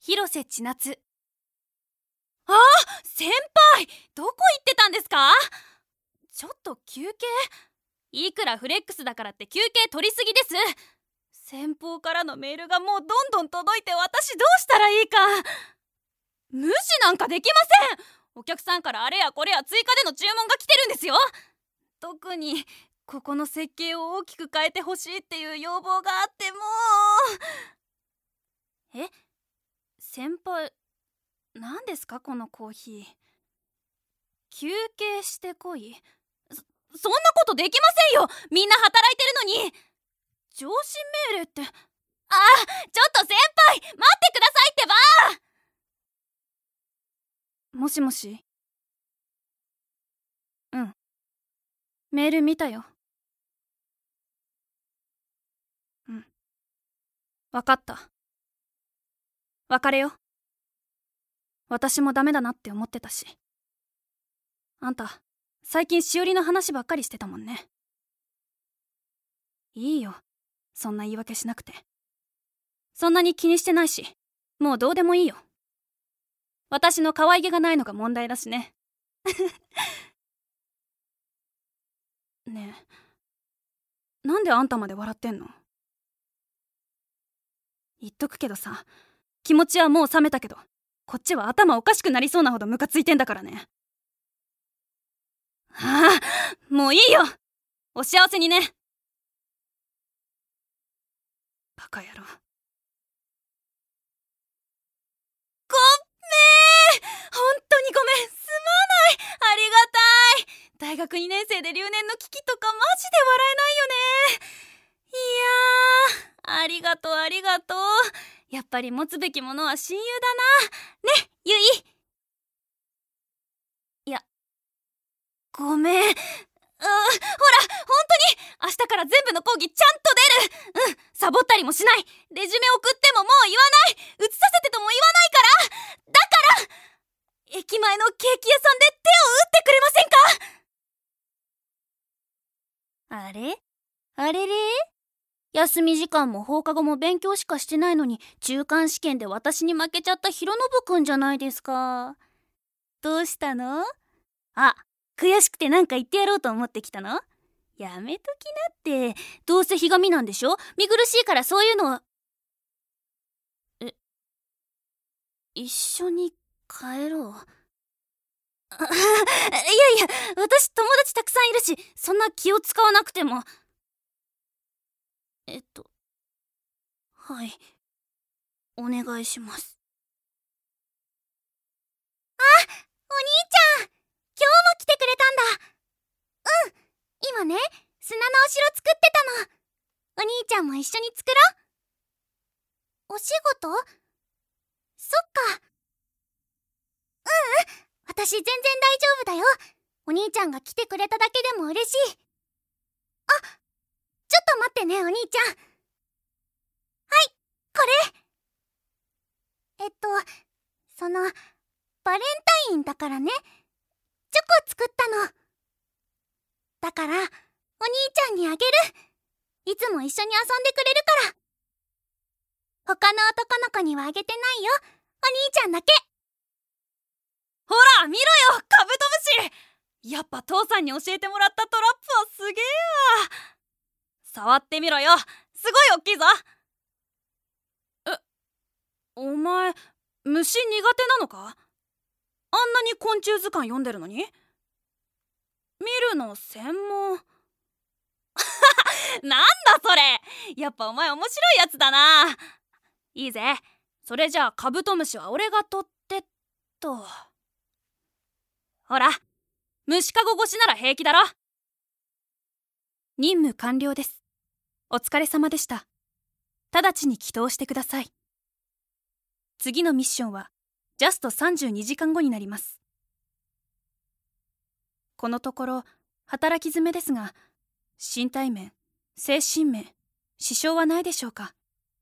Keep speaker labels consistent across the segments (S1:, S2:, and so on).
S1: 広瀬千夏。あ、先輩、どこ行ってたんですか？ちょっと休憩。いくらフレックスだからって休憩取りすぎです。先方からのメールがもうどんどん届いて、私どうしたらいいか。無視なんかできません。お客さんからあれやこれや追加での注文が来てるんですよ。特にここの設計を大きく変えてほしいっていう要望があって、もう。先輩、何ですかこのコーヒー。休憩してこい。そんなことできませんよ。みんな働いてるのに。上司命令って。ちょっと先輩、待ってくださいってば。もしもし。うん、メール見たよ。うん、わかった。別れよ。私もダメだなって思ってたし。あんた最近しおりの話ばっかりしてたもんね。いいよ、そんな言い訳しなくて。そんなに気にしてないし、もうどうでもいいよ。私の可愛げがないのが問題だしね。ねえ、なんであんたまで笑ってんの？言っとくけどさ、気持ちはもう冷めたけど、こっちは頭おかしくなりそうなほどムカついてんだからね。もういいよ。お幸せにね。バカ野郎。ごめん、本当にごめん、すまない。ありがたい。大学2年生で留年の危機とかマジで笑えないよね。いやー、ありがとうありがとう。やっぱり持つべきものは親友だな。ね、ゆい。いや、ごめん。ほら、本当に明日から全部の講義ちゃんと出る。サボったりもしない。レジュメ送ってももう言わない。写させてとも言わないから。だから駅前のケーキ屋さんで手を打ってくれませんか？あれ？あれれ？休み時間も放課後も勉強しかしてないのに、中間試験で私に負けちゃった弘信くんじゃないですか。どうしたの？悔しくてなんか言ってやろうと思ってきたの？やめときなって。どうせひがみなんでしょ？見苦しいからそういうのは。一緒に帰ろう。いやいや、私友達たくさんいるし、そんな気を使わなくても。はい、お願いします。お兄ちゃん、今日も来てくれたんだ。今ね、砂のお城作ってたの。お兄ちゃんも一緒に作ろう。お仕事？そっか。私全然大丈夫だよ。お兄ちゃんが来てくれただけでも嬉しい。ちょっと待ってね、お兄ちゃん。はい、これ。バレンタインだからね。チョコ作ったの。だから、お兄ちゃんにあげる。いつも一緒に遊んでくれるから。他の男の子にはあげてないよ。お兄ちゃんだけ。ほら、見ろよ、カブトムシ。やっぱ父さんに教えてもらったトラップはすげえや。触ってみろよ。すごい大きいぞ。お前、虫苦手なのか？あんなに昆虫図鑑読んでるのに？見るの専門。なんだそれ。やっぱお前面白いやつだな。いいぜ。それじゃあカブトムシは俺が取ってっと。ほら、虫かご越しなら平気だろ。任務完了です。お疲れ様でした。直ちに帰答してください。次のミッションはジャスト32時間後になります。このところ働き詰めですが、身体面、精神面、支障はないでしょうか？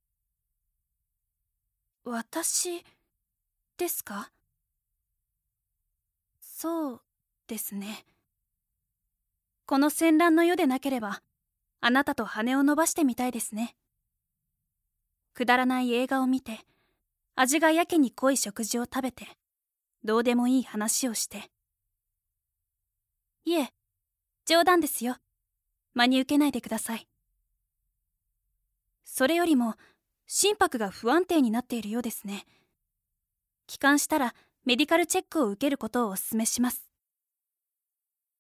S1: 私ですか？そうですね。この戦乱の世でなければ、あなたと羽を伸ばしてみたいですね。くだらない映画を見て、 味がやけに濃い食事を食べて、どうでもいい話をして。いえ、冗談ですよ。真に受けないでください。それよりも、心拍が不安定になっているようですね。帰還したらメディカルチェックを受けることをお勧めします。